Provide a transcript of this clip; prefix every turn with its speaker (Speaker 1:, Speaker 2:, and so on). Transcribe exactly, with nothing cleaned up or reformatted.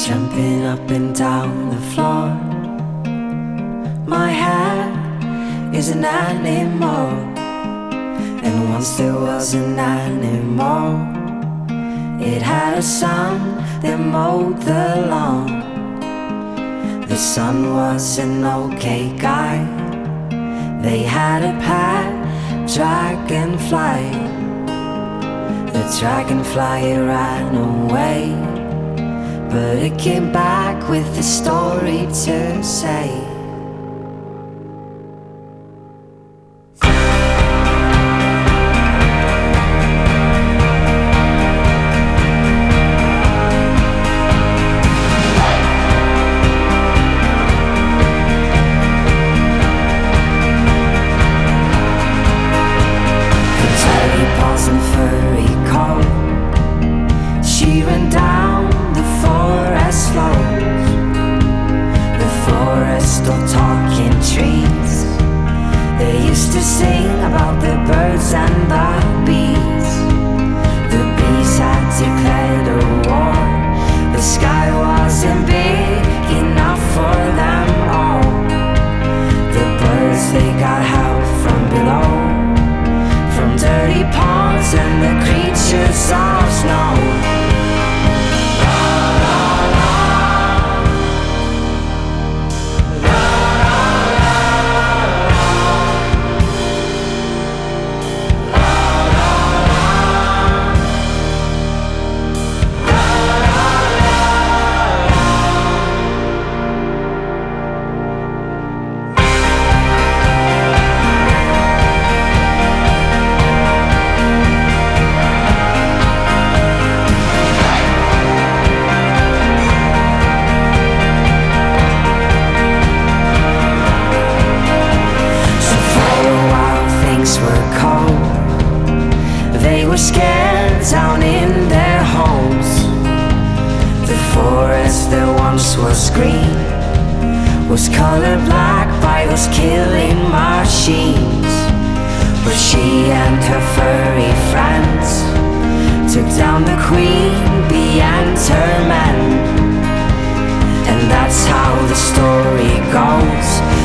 Speaker 1: jumping up and down the floor. My hair is an animal, and once there was an animal. It had a son that mowed the lawn. The son was an okay guy. They had a pet dragonfly. The dragonfly ran away, but it came back with a story to say. She ran down the forest slopes, the forest of talking trees. They used to sing about the birds and the bees. The bees had declared a war. The sky wasn't big enough for them all. The birds, they got help from below, from dirty ponds and the creatures of snow. They were scared down in their homes. The forest that once was green was colored black by those killing machines. But she and her furry friends took down the queen bee and her men. And that's how the story goes.